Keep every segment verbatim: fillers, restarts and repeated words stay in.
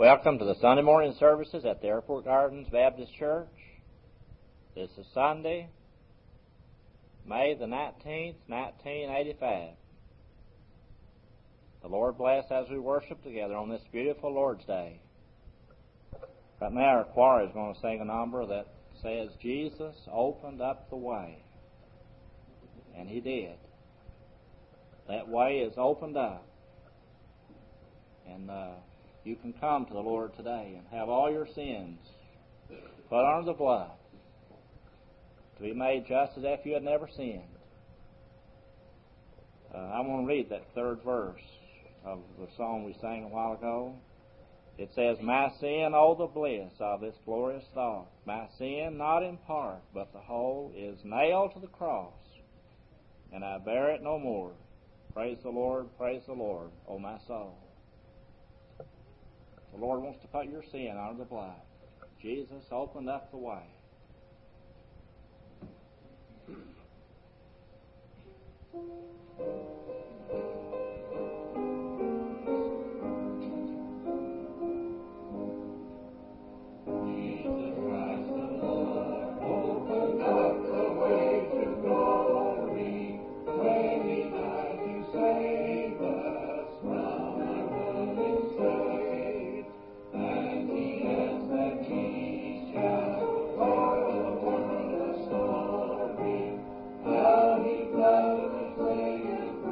Welcome to the Sunday morning services at the Airport Gardens Baptist Church. This is Sunday, May the nineteenth, nineteen eighty-five. The Lord bless as we worship together on this beautiful Lord's Day. Right now our choir is going to sing a number that says, Jesus opened up the way. And He did. That way is opened up. And uh, you can come to the Lord today and have all your sins put under the blood to be made just as if you had never sinned. Uh, I want to read that third verse of the song we sang a while ago. It says, My sin, oh the bliss of this glorious thought. My sin, not in part, but the whole, is nailed to the cross, and I bear it no more. Praise the Lord, praise the Lord, O my soul. The Lord wants to put your sin under the blood. Jesus opened up the way. How he loved us,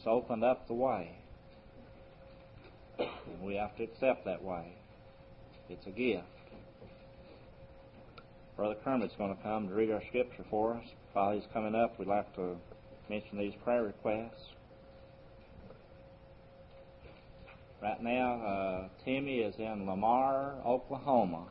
opened up the way. And we have to accept that way. It's a gift. Brother Kermit's going to come to read our scripture for us. While he's coming up, we'd like to mention these prayer requests. Right now, uh, Timmy is in Lamar, Oklahoma.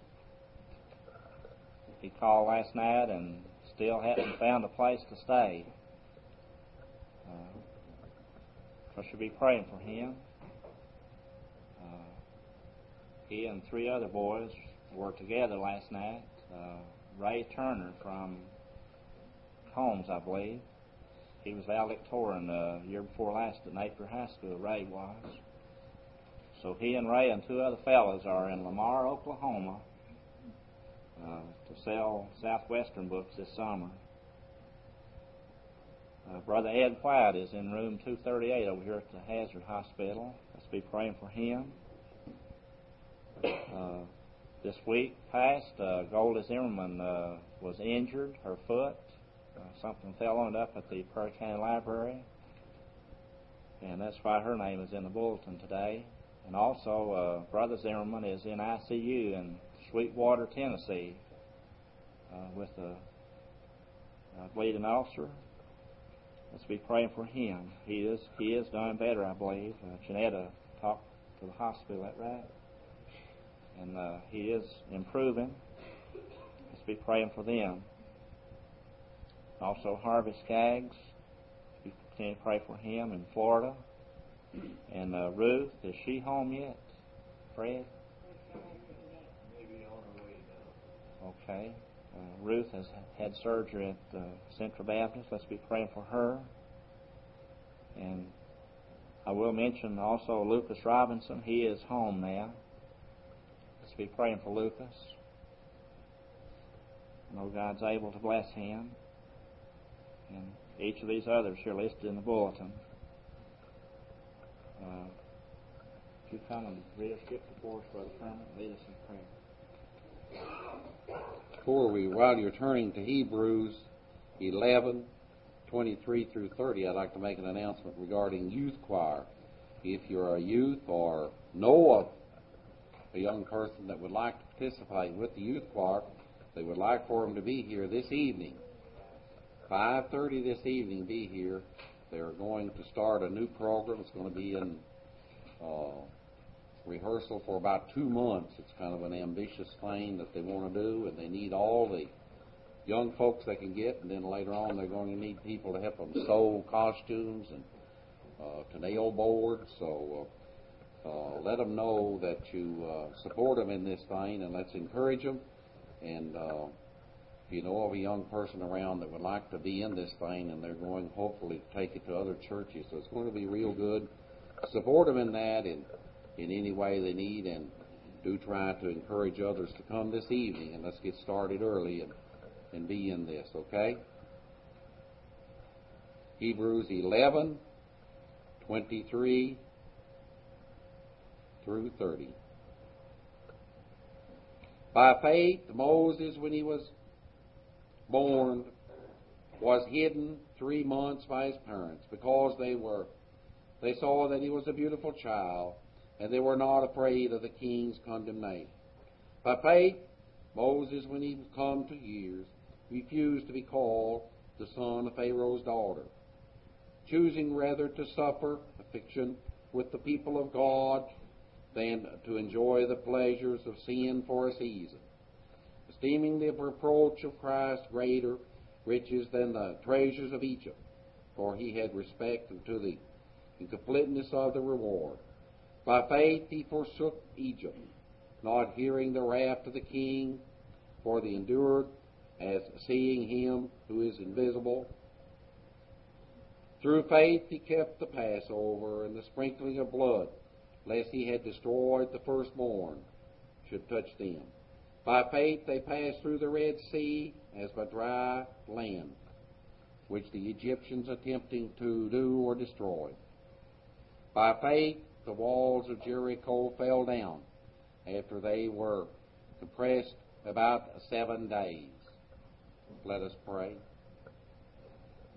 He called last night and still hadn't found a place to stay. Uh, I should be praying for him. Uh, he and three other boys were together last night. Uh, Ray Turner from Combs, I believe. He was valedictorian the uh, year before last at Napier High School. Ray was. So he and Ray and two other fellows are in Lamar, Oklahoma, uh, to sell Southwestern books this summer. Uh, Brother Ed White is in room two thirty-eight over here at the Hazard Hospital. Let's be praying for him. Uh, this week past, uh, Goldie Zimmerman uh, was injured, her foot. Uh, something fell on it up at the Prairie County Library, and that's why her name is in the bulletin today. And also, uh, Brother Zimmerman is in I C U in Sweetwater, Tennessee, uh, with a, a bleeding ulcer. Let's be praying for him. He is he is doing better, I believe. Uh, Janetta talked to the hospital, is that right? And uh, he is improving. Let's be praying for them. Also, Harvey Skaggs, we continue to pray for him in Florida. And uh, Ruth, is she home yet? Fred? Maybe on her way down. Okay. Uh, Ruth has had surgery at uh, Central Baptist. Let's be praying for her. And I will mention also Lucas Robinson. He is home now. Let's be praying for Lucas. I know God's able to bless him. And each of these others here listed in the bulletin. Uh, if you come and read a scripture for us, Brother Kermit, lead us in prayer. Before we, while you're turning to Hebrews eleven, twenty-three through thirty, I'd like to make an announcement regarding youth choir. If you're a youth or know of a young person that would like to participate with the youth choir, they would like for them to be here this evening. five thirty this evening, be here. They're going to start a new program. It's going to be in uh, rehearsal for about two months. It's kind of an ambitious thing that they want to do, and they need all the young folks they can get, and then later on they're going to need people to help them sew costumes and uh, to nail boards. So uh, uh, let them know that you uh, support them in this thing, and let's encourage them. And uh, if you know of a young person around that would like to be in this thing, and they're going hopefully to take it to other churches, so it's going to be real good. Support them in that in, in any way they need, and do try to encourage others to come this evening, and let's get started early and, and be in this, okay? Hebrews eleven, twenty-three through thirty. By faith, Moses, when he was born, was hidden three months by his parents, because they were they saw that he was a beautiful child, and they were not afraid of the king's condemnation. By faith, Moses, when he was come to years, refused to be called the son of Pharaoh's daughter, choosing rather to suffer affliction with the people of God than to enjoy the pleasures of sin for a season, esteeming the reproach of Christ greater riches than the treasures of Egypt, for he had respect unto the incompleteness of the reward. By faith he forsook Egypt, not hearing the wrath of the king, for the endured as seeing him who is invisible. Through faith he kept the Passover and the sprinkling of blood, lest he had destroyed the firstborn should touch them. By faith they passed through the Red Sea as by dry land, which the Egyptians attempting to do were destroyed. By faith the walls of Jericho fell down after they were compressed about seven days. Let us pray.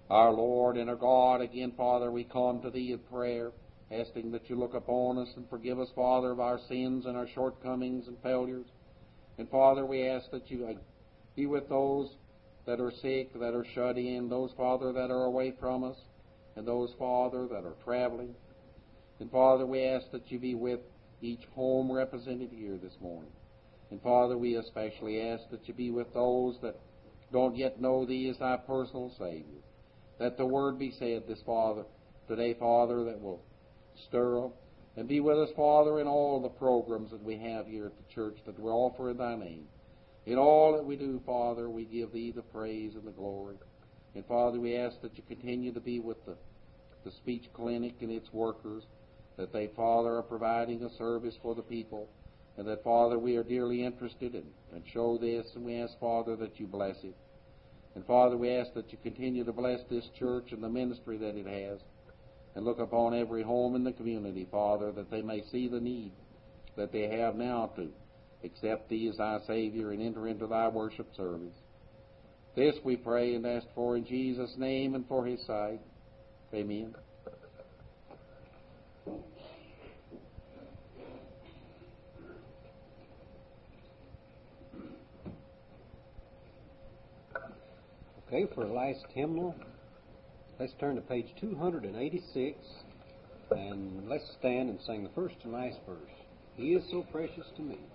Our Lord and our God, again, Father, we come to Thee in prayer, asking that You look upon us and forgive us, Father, of our sins and our shortcomings and failures. And, Father, we ask that You be with those that are sick, that are shut in, those, Father, that are away from us, and those, Father, that are traveling. And, Father, we ask that You be with each home represented here this morning. And, Father, we especially ask that You be with those that don't yet know Thee as Thy personal Savior. That the word be said this, Father, today, Father, that will stir up. And be with us, Father, in all the programs that we have here at the church that we offer in Thy name. In all that we do, Father, we give Thee the praise and the glory. And, Father, we ask that You continue to be with the, the speech clinic and its workers, that they, Father, are providing a service for the people, and that, Father, we are dearly interested in and show this, and we ask, Father, that You bless it. And, Father, we ask that You continue to bless this church and the ministry that it has, and look upon every home in the community, Father, that they may see the need that they have now to accept Thee as Thy Savior and enter into Thy worship service. This we pray and ask for in Jesus' name and for His sake. Amen. Okay, for our last hymnal, let's turn to page two hundred eighty-six, and let's stand and sing the first and last verse. He is so precious to me.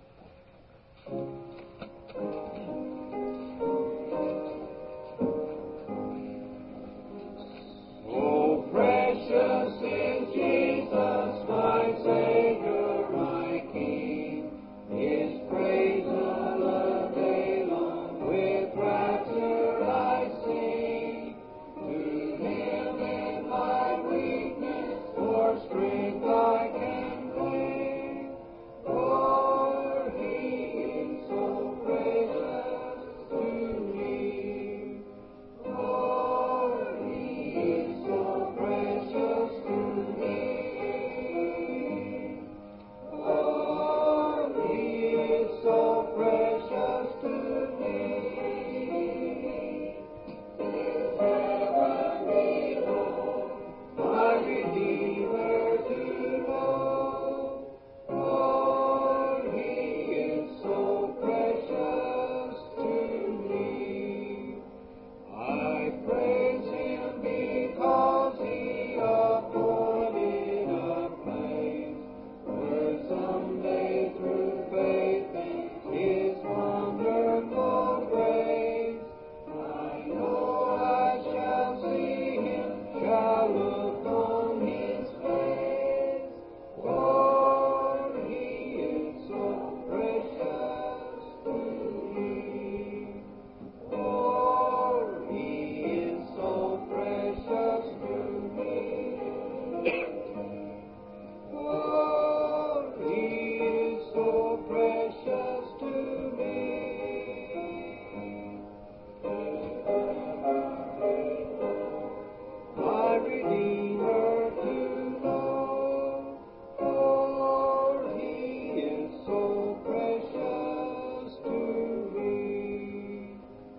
Oh, precious is Jesus, my Savior, my King. His praise all the day long, with rapture I sing. To Him in my weakness, for strength I can cling. For He is so precious to me. For He is so precious to me. For He is so precious to me. His heavenly home, my Redeemer to know. For He is so precious to me. I praise Him because He appointed a place where someday through faith in His wonderful grace, I know I shall see Him, shall look on His face. For He is so precious to me. For He is so precious to me. For He is so precious to me. My Redeemer to know. For He is so precious to me.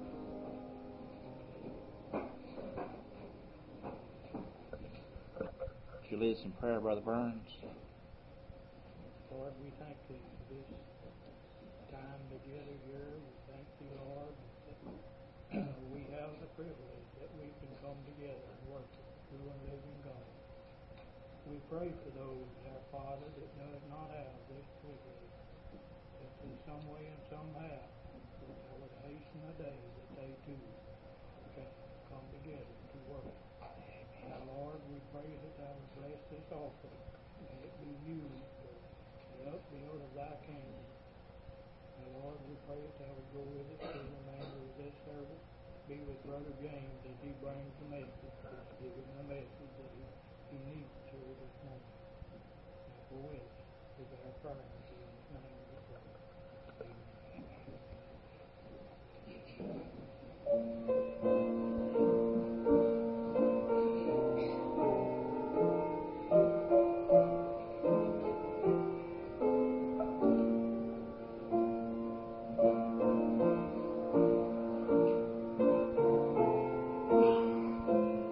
Would you lead us in prayer, Brother Burns? Lord, we thank Thee for this time together here. We thank Thee, Lord, that we have the privilege that we can come together and worship True and living God. We pray for those, our Father, that does not have this privilege, that in some way and somehow that would hasten the day that they too can come together to worship. Now, Lord, we pray that Thou would bless this offering, and it be used for the upbuild of Thy kingdom. And Lord, we pray that Thou would go with us through the remainder of this service. Be with Brother James as he brings the message, just give him the message that he, he needs to hear this morning. And go with us is our prayer in Jesus' name we pray. Amen.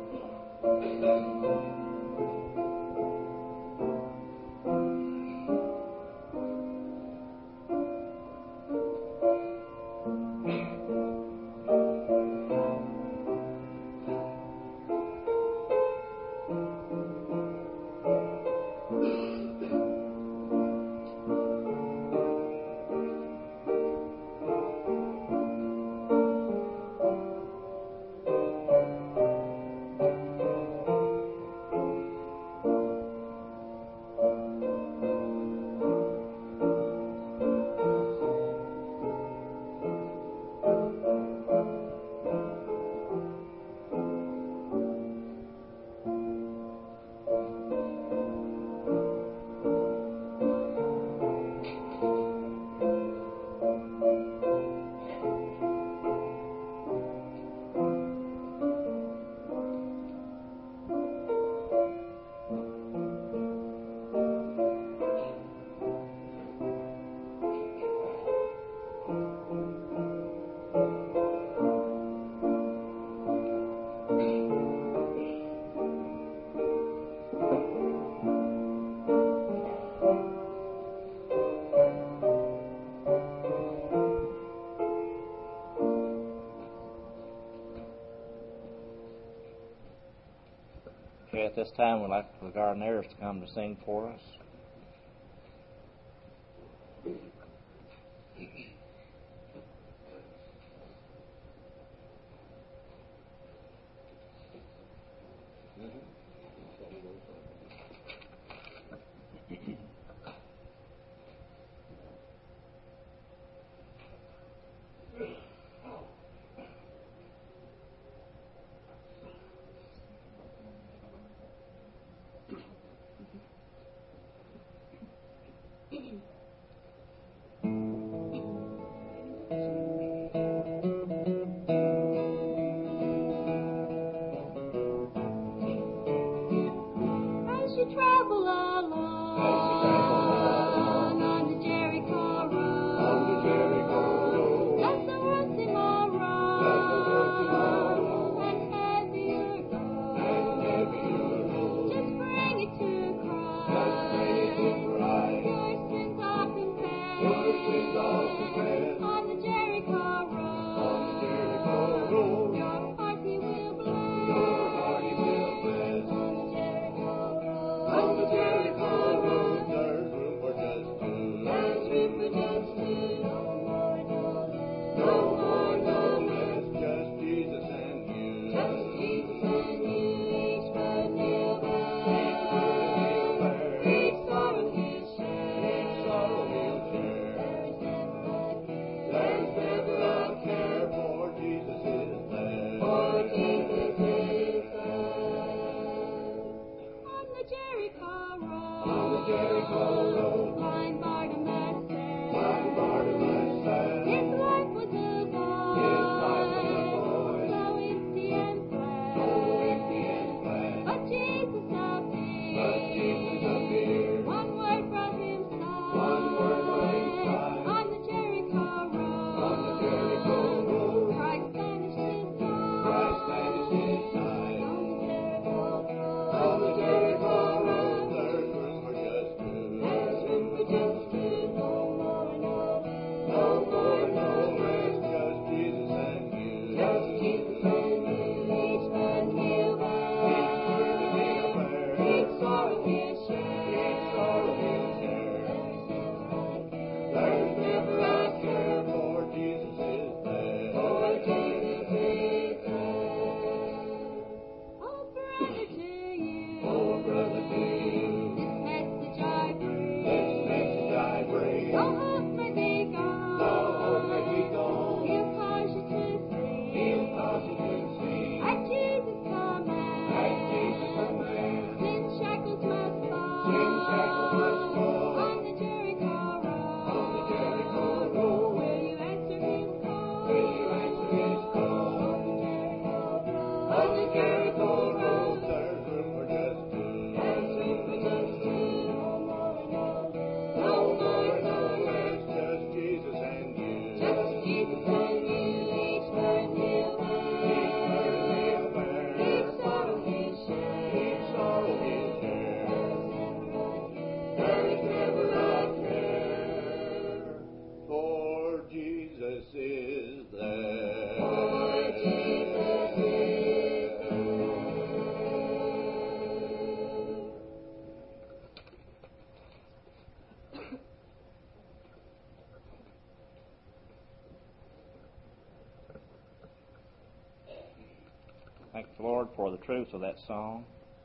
this time, we'd like the Gardners to come to sing for us. Thank the Lord for the truth of that song,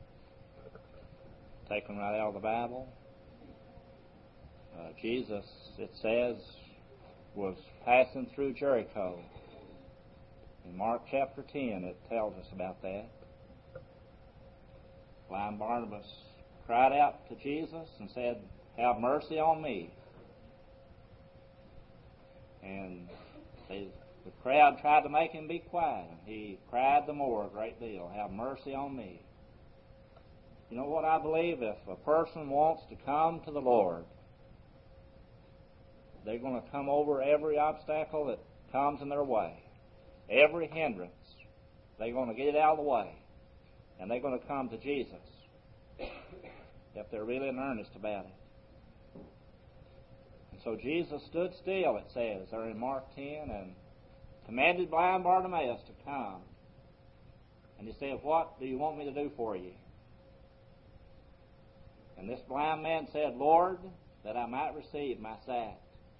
taken right out of the Bible. Uh, Jesus, it says, was passing through Jericho. In Mark chapter ten, it tells us about that. Blind Barnabas cried out to Jesus and said, "Have mercy on me." And they The crowd tried to make him be quiet. He cried the more a great deal, "Have mercy on me." You know what I believe? If a person wants to come to the Lord, they're going to come over every obstacle that comes in their way, every hindrance. They're going to get it out of the way, and they're going to come to Jesus if they're really in earnest about it. And so Jesus stood still, it says, there in Mark ten, and commanded blind Bartimaeus to come. And he said, "What do you want me to do for you?" And this blind man said, Lord, that I might receive my sight.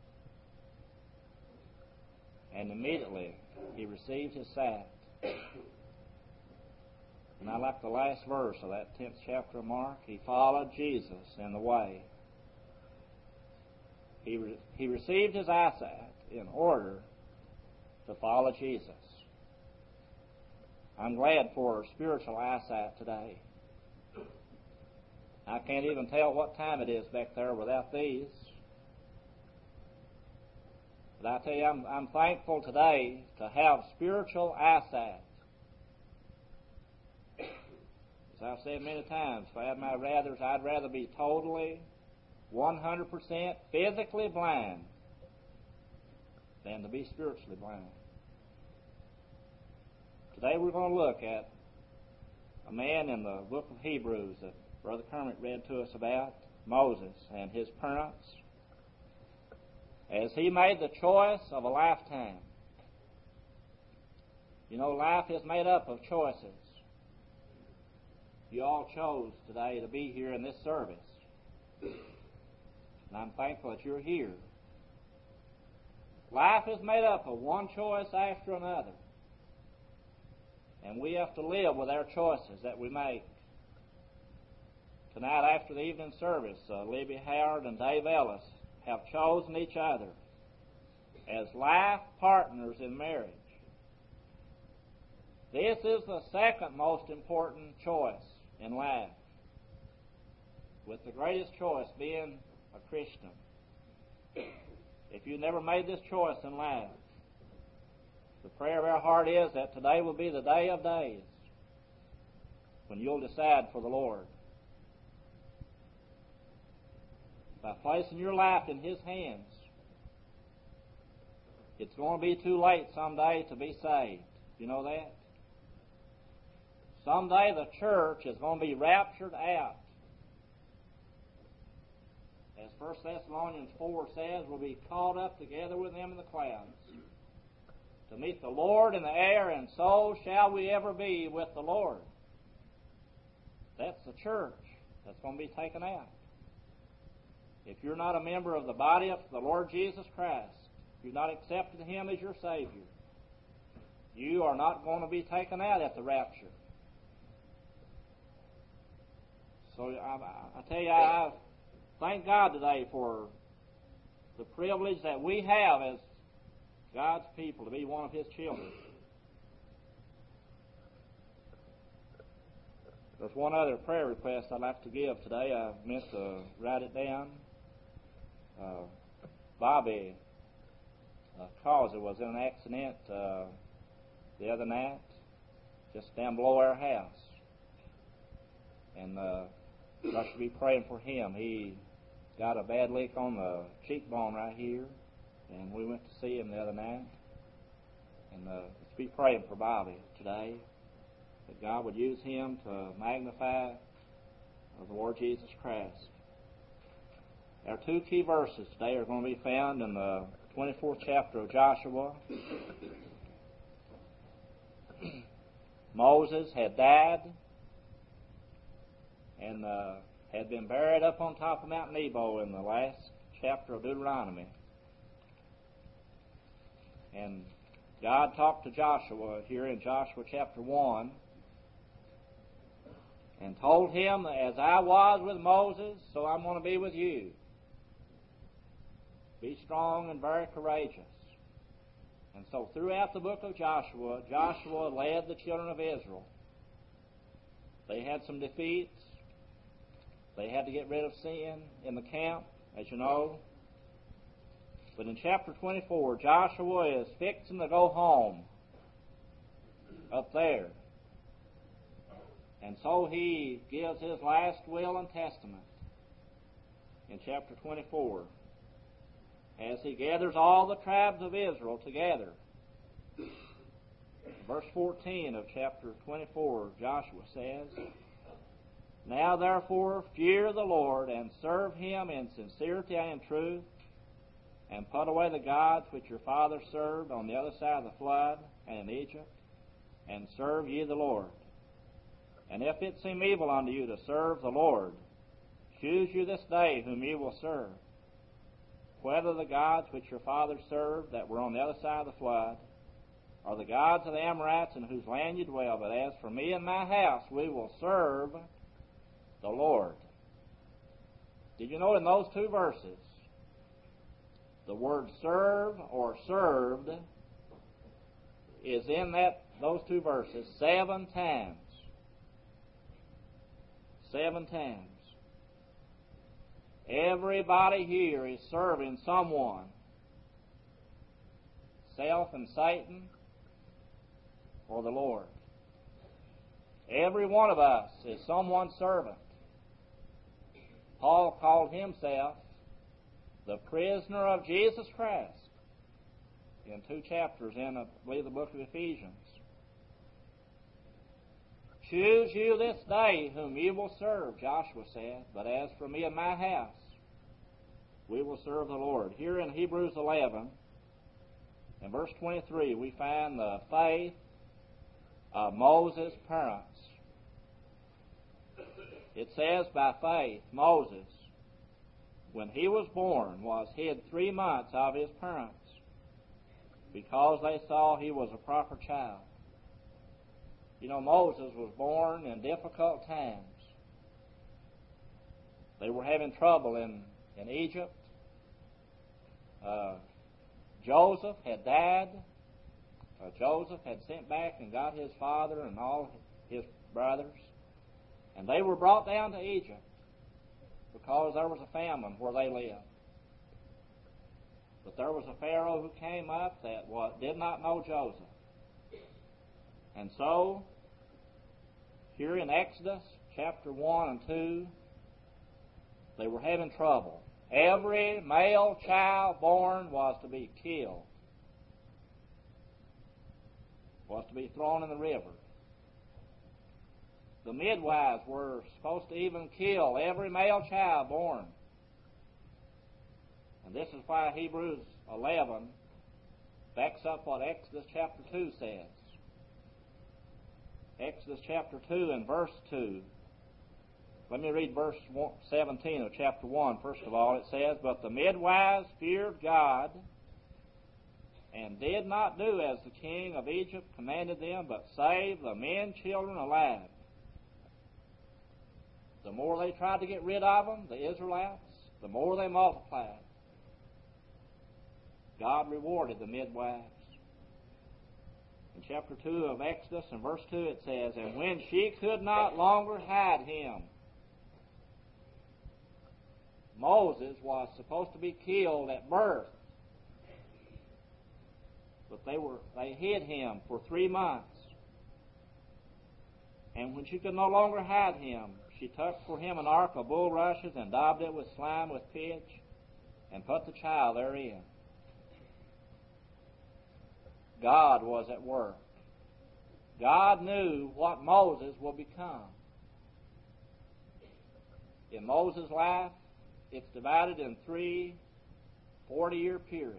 And immediately he received his sight. And I like the last verse of that tenth chapter of Mark. He followed Jesus in the way. He, re- he received his eyesight in order to follow Jesus. I'm glad for spiritual eyesight today. I can't even tell what time it is back there without these. But I tell you, I'm, I'm thankful today to have spiritual eyesight. As I've said many times, if I had my rathers, I'd rather be totally, one hundred percent physically blind than to be spiritually blind. Today we're going to look at a man in the book of Hebrews that Brother Kermit read to us about, Moses and his parents, as he made the choice of a lifetime. You know, life is made up of choices. You all chose today to be here in this service. And I'm thankful that you're here. Life is made up of one choice after another. And we have to live with our choices that we make. Tonight after the evening service, uh, Libby Howard and Dave Ellis have chosen each other as life partners in marriage. This is the second most important choice in life, with the greatest choice being a Christian. If you never made this choice in life, the prayer of our heart is that today will be the day of days when you'll decide for the Lord. By placing your life in His hands, it's going to be too late someday to be saved. You know that? Someday the church is going to be raptured out. As First Thessalonians four says, we'll be caught up together with them in the clouds to meet the Lord in the air, and so shall we ever be with the Lord. That's the church that's going to be taken out. If you're not a member of the body of the Lord Jesus Christ, if you've not accepted Him as your Savior, you are not going to be taken out at the rapture. So I, I tell you, I thank God today for the privilege that we have as God's people to be one of His children. There's one other prayer request I'd like to give today. I meant to write it down. Uh, Bobby uh, Causer was in an accident uh, the other night just down below our house. And uh, I should be praying for him. He got a bad lick on the cheekbone right here, and we went to see him the other night. And uh, let's be praying for Bobby today, that God would use him to magnify the Lord Jesus Christ. Our two key verses today are going to be found in the twenty-fourth chapter of Joshua. Moses had died and uh, had been buried up on top of Mount Nebo in the last chapter of Deuteronomy. And God talked to Joshua here in Joshua chapter one and told him that as I was with Moses, so I'm going to be with you. Be strong and very courageous. And so throughout the book of Joshua, Joshua led the children of Israel. They had some defeats. They had to get rid of sin in the camp, as you know. But in chapter twenty-four, Joshua is fixing to go home up there. And so he gives his last will and testament in chapter twenty-four as he gathers all the tribes of Israel together. Verse fourteen of chapter twenty-four, Joshua says, Now therefore fear the Lord, and serve Him in sincerity and in truth, and put away the gods which your fathers served on the other side of the flood and in Egypt, and serve ye the Lord. And if it seem evil unto you to serve the Lord, Choose you this day whom ye will serve, whether the gods which your fathers served that were on the other side of the flood, or the gods of the Amorites in whose land you dwell. But as for me and my house, we will serve the Lord. Did you know in those two verses, the word serve or served is in that those two verses seven times. Seven times. Everybody here is serving someone. Self and Satan or the Lord. Every one of us is someone's servant. Paul called himself the prisoner of Jesus Christ in two chapters in, I believe, the book of Ephesians. Choose you this day whom you will serve, Joshua said, but as for me and my house, we will serve the Lord. Here in Hebrews eleven, in verse twenty-three, we find the faith of Moses' parents. It says, by faith, Moses, when he was born, was hid three months of his parents, because they saw he was a proper child. You know, Moses was born in difficult times. They were having trouble in, in Egypt. Uh, Joseph had died. Uh, Joseph had sent back and got his father and all his brothers. And they were brought down to Egypt because there was a famine where they lived. But there was a Pharaoh who came up that was, did not know Joseph. And so, here in Exodus chapter one and two, they were having trouble. Every male child born was to be killed, was to be thrown in the river. The midwives were supposed to even kill every male child born. And this is why Hebrews eleven backs up what Exodus chapter two says. Exodus chapter two and verse two. Let me read verse seventeen of chapter one. First of all, it says, but the midwives feared God and did not do as the king of Egypt commanded them, but saved the men children alive. The more they tried to get rid of them, the Israelites, the more they multiplied. God rewarded the midwives. In chapter two of Exodus, in verse two, it says, and when she could not longer hide him, Moses was supposed to be killed at birth. But they were they hid him for three months. And when she could no longer hide him, she took for him an ark of bulrushes and daubed it with slime with pitch and put the child therein. God was at work. God knew what Moses would become. In Moses' life, it's divided in three forty-year periods.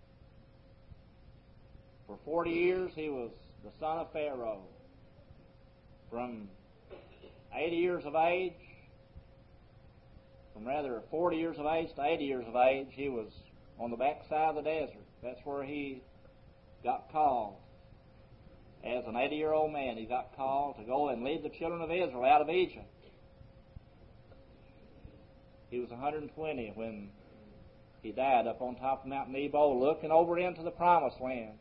For forty years, he was the son of Pharaoh. From eighty years of age, from rather forty years of age to eighty years of age, he was on the backside of the desert. That's where he got called. As an eighty-year-old man, he got called to go and lead the children of Israel out of Egypt. He was one hundred twenty when he died up on top of Mount Nebo, looking over into the Promised Land.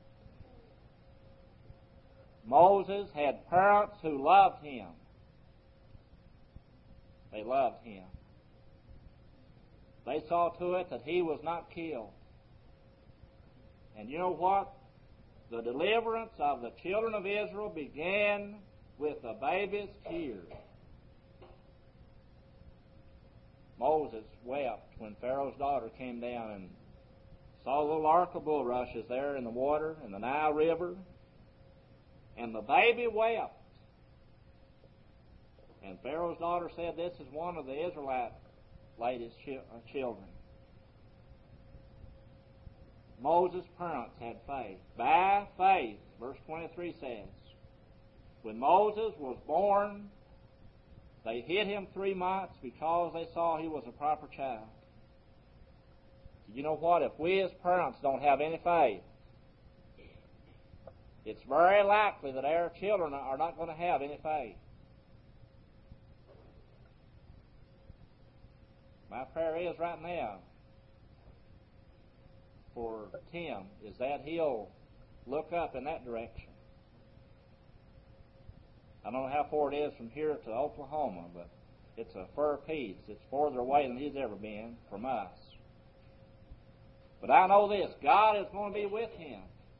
Moses had parents who loved him. They loved him. They saw to it that he was not killed. And you know what? The deliverance of the children of Israel began with the baby's tears. Moses wept when Pharaoh's daughter came down and saw the little ark of bulrushes there in the water, in the Nile River. And the baby wept. And Pharaoh's daughter said, this is one of the Israelite ladies' children. Moses' parents had faith. By faith, verse twenty-three says, when Moses was born, They hid him three months because they saw he was a proper child. You know what? If we as parents don't have any faith, it's very likely that our children are not going to have any faith. My prayer is right now for Tim is that he'll look up in that direction. I don't know how far it is from here to Oklahoma, but it's a fur piece. It's farther away than he's ever been from us. But I know this, God is going to be with him.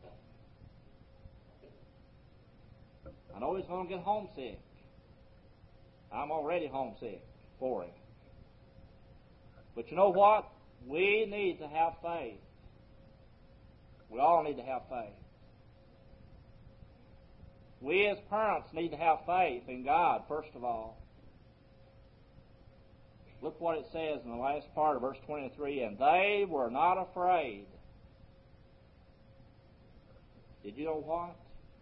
I know he's going to get homesick. I'm already homesick for him. But you know what? We need to have faith. We all need to have faith. We as parents need to have faith in God, first of all. Look what it says in the last part of verse twenty-three, and they were not afraid. Did you know what?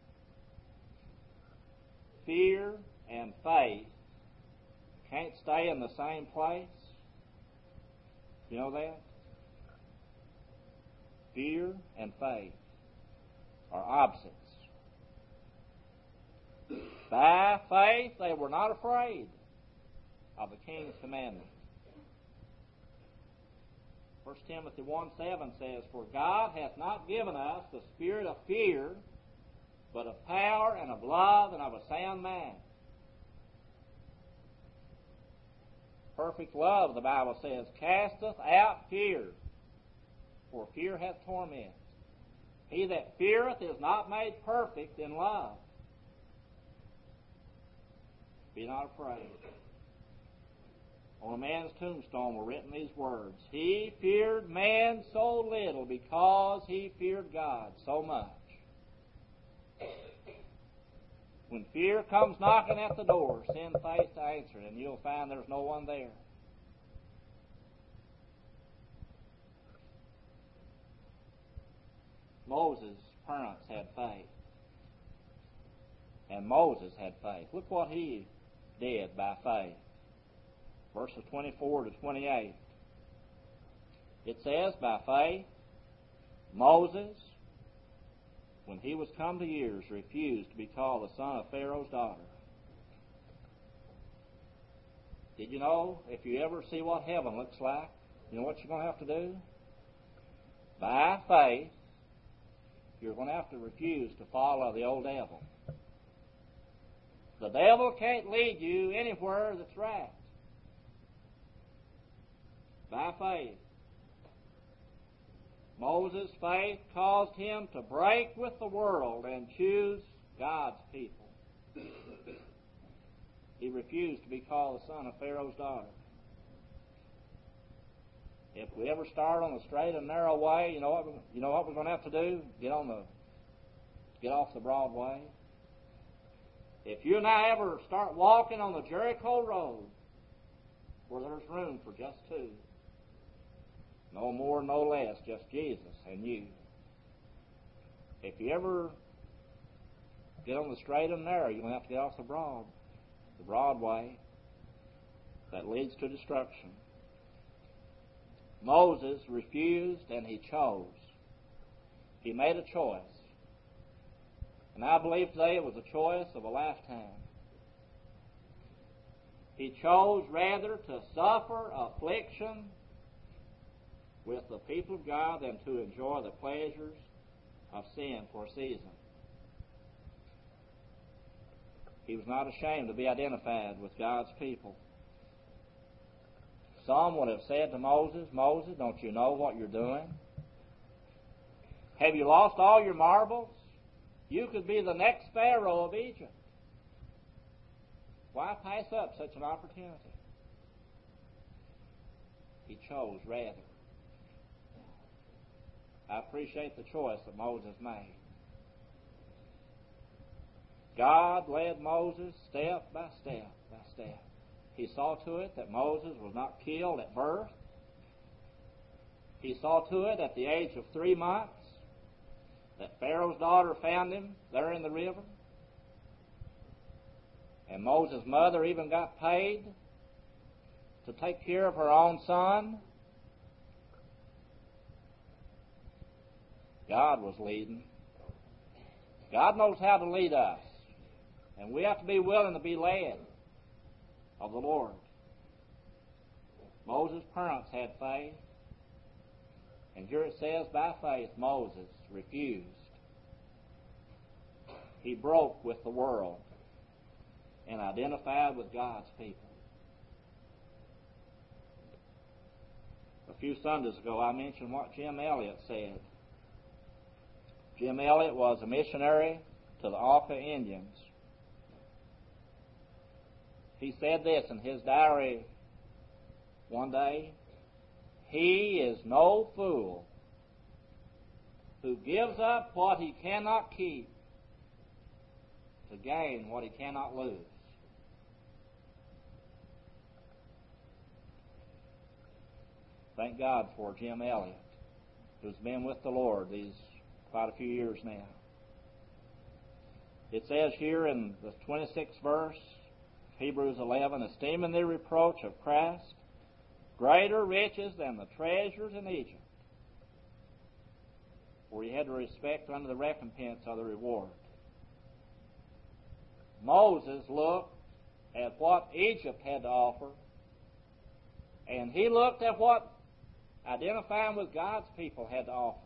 Fear and faith can't stay in the same place. You know that? Fear and faith are opposites. By faith, they were not afraid of the king's commandment. First Timothy one seven says, for God hath not given us the spirit of fear, but of power and of love and of a sound mind. Perfect love, the Bible says, casteth out fear, for fear hath torment. He that feareth is not made perfect in love. Be not afraid. On a man's tombstone were written these words, he feared man so little because he feared God so much. When fear comes knocking at the door, send faith to answer it, and you'll find there's no one there. Moses' parents had faith. And Moses had faith. Look what he did by faith. Verses twenty-four to twenty-eight. It says, by faith, Moses, when he was come to years, refused to be called the son of Pharaoh's daughter. Did you know, if you ever see what heaven looks like, you know what you're going to have to do? By faith, you're going to have to refuse to follow the old devil. The devil can't lead you anywhere that's right. By faith. Moses' faith caused him to break with the world and choose God's people. He refused to be called the son of Pharaoh's daughter. If we ever start on the straight and narrow way, you know what? You know what we're going to have to do? Get on the, get off the broad way. If you and I ever start walking on the Jericho road, where there's room for just two, no more, no less, just Jesus and you. If you ever get on the straight and narrow, you're going to have to get off the broad, the broad way that leads to destruction. Moses refused and he chose. He made a choice. And I believe today it was a choice of a lifetime. He chose rather to suffer affliction with the people of God than to enjoy the pleasures of sin for a season. He was not ashamed to be identified with God's people. Some would have said to Moses, Moses, don't you know what you're doing? Have you lost all your marbles? You could be the next Pharaoh of Egypt. Why pass up such an opportunity? He chose rather. I appreciate the choice that Moses made. God led Moses step by step by step. He saw to it that Moses was not killed at birth. He saw to it at the age of three months that Pharaoh's daughter found him there in the river. And Moses' mother even got paid to take care of her own son. God was leading. God knows how to lead us. And we have to be willing to be led of the Lord. Moses' parents had faith. And here it says, by faith, Moses refused. He broke with the world and identified with God's people. A few Sundays ago, I mentioned what Jim Elliot said. Jim Elliot was a missionary to the Auca Indians. He said this in his diary one day: "He is no fool who gives up what he cannot keep to gain what he cannot lose." Thank God for Jim Elliot, who's been with the Lord these quite a few years now. It says here in the twenty-sixth verse, Hebrews eleven, "Esteeming the reproach of Christ greater riches than the treasures in Egypt," for he had to respect unto the recompense of the reward. Moses looked at what Egypt had to offer, and he looked at what identifying with God's people had to offer.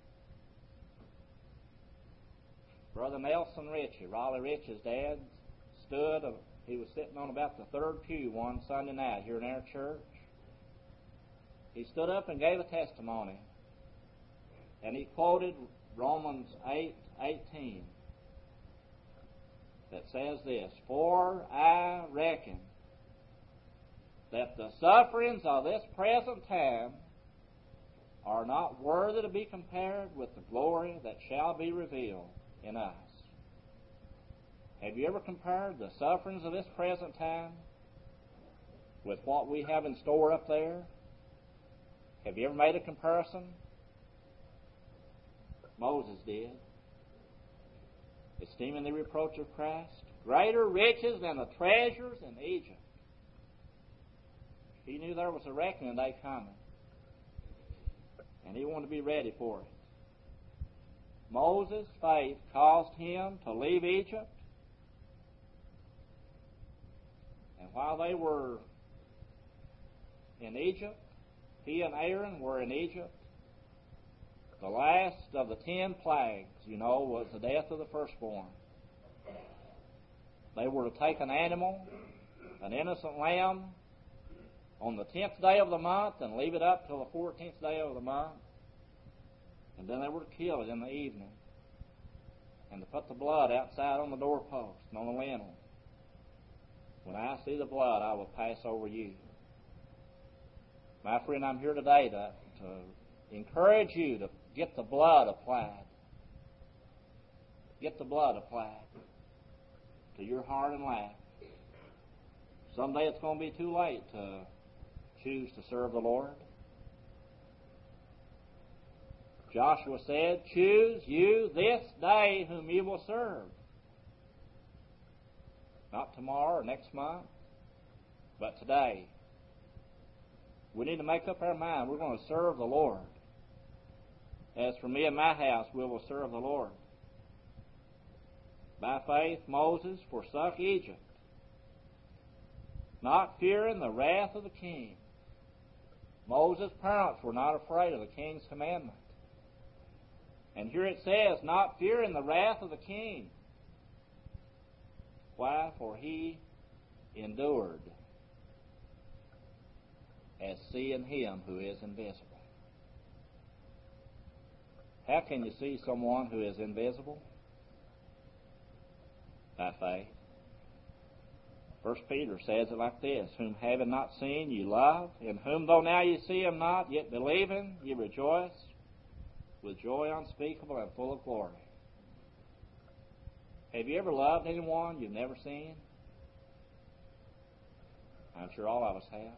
Brother Nelson Ritchie, Raleigh Ritchie's dad, stood, he was sitting on about the third pew one Sunday night here in our church. He stood up and gave a testimony, and he quoted Romans eight eighteen that says this: "For I reckon that the sufferings of this present time are not worthy to be compared with the glory that shall be revealed in us." Have you ever compared the sufferings of this present time with what we have in store up there? Have you ever made a comparison? Moses did. Esteeming the reproach of Christ greater riches than the treasures in Egypt. He knew there was a reckoning day coming, and he wanted to be ready for it. Moses' faith caused him to leave Egypt, and while they were in Egypt, he and Aaron were in Egypt, the last of the ten plagues, you know, was the death of the firstborn. They were to take an animal, an innocent lamb, on the tenth day of the month and leave it up till the fourteenth day of the month. And then they were to kill it in the evening and to put the blood outside on the doorpost and on the lintel. "When I see the blood, I will pass over you." My friend, I'm here today to, to encourage you to get the blood applied. Get the blood applied to your heart and life. Someday it's going to be too late to choose to serve the Lord. Joshua said, "Choose you this day whom you will serve." Not tomorrow or next month, but today. We need to make up our mind. We're going to serve the Lord. "As for me and my house, we will serve the Lord." By faith, Moses forsook Egypt, not fearing the wrath of the king. Moses' parents were not afraid of the king's commandment. And here it says, not fearing the wrath of the king. Why? For he endured as seeing him who is invisible. How can you see someone who is invisible? By faith. First Peter says it like this: "Whom having not seen you love, in whom though now you see him not, yet believing you rejoice with joy unspeakable and full of glory." Have you ever loved anyone you've never seen? I'm sure all of us have.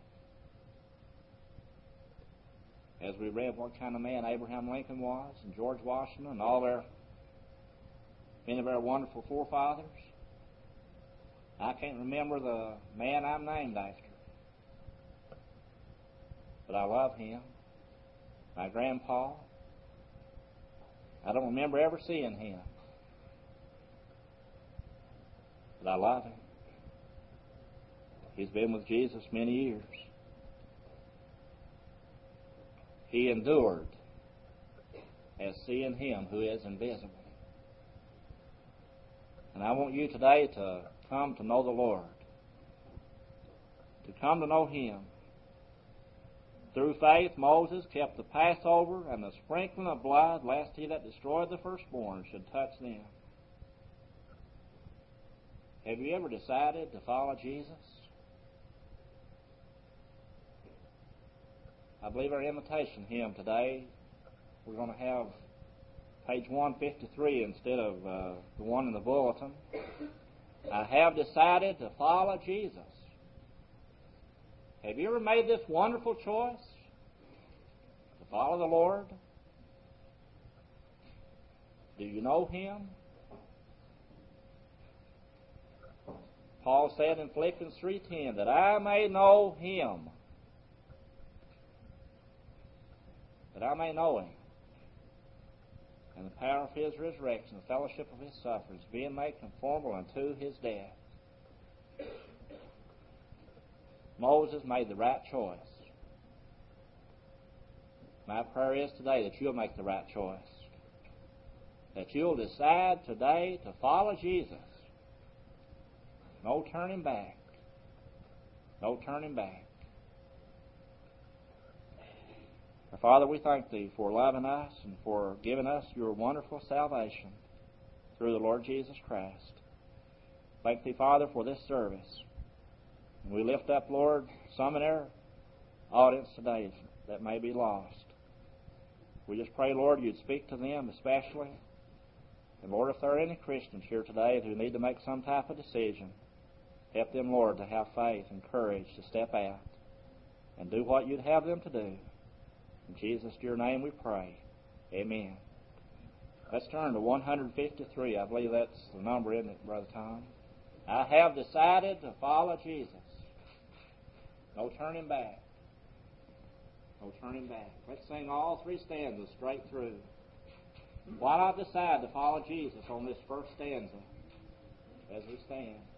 As we read what kind of man Abraham Lincoln was, and George Washington, and all their many of our wonderful forefathers, I can't remember the man I'm named after, but I love him. My grandpa, I don't remember ever seeing him, but I love him. He's been with Jesus many years. He endured as seeing him who is invisible. And I want you today to come to know the Lord, to come to know him. Through faith, Moses kept the Passover and the sprinkling of blood, lest he that destroyed the firstborn should touch them. Have you ever decided to follow Jesus? I believe our invitation hymn today, we're going to have page one fifty-three instead of uh, the one in the bulletin. I have decided to follow Jesus. Have you ever made this wonderful choice to follow the Lord? Do you know him? Paul said in Philippians three ten that I may know him, that I may know him, and the power of his resurrection, the fellowship of his sufferings, being made conformable unto his death. Moses made the right choice. My prayer is today that you'll make the right choice, that you'll decide today to follow Jesus. No turning back. No turning back. Our Father, we thank Thee for loving us and for giving us Your wonderful salvation through the Lord Jesus Christ. Thank Thee, Father, for this service. And we lift up, Lord, some in our audience today that may be lost. We just pray, Lord, You'd speak to them especially. And, Lord, if there are any Christians here today who need to make some type of decision, help them, Lord, to have faith and courage to step out and do what You'd have them to do. In Jesus' dear name we pray. Amen. Let's turn to one fifty-three. I believe that's the number, isn't it, Brother Tom? I have decided to follow Jesus. No turning back. No turning back. Let's sing all three stanzas straight through. Why not decide to follow Jesus on this first stanza as we stand?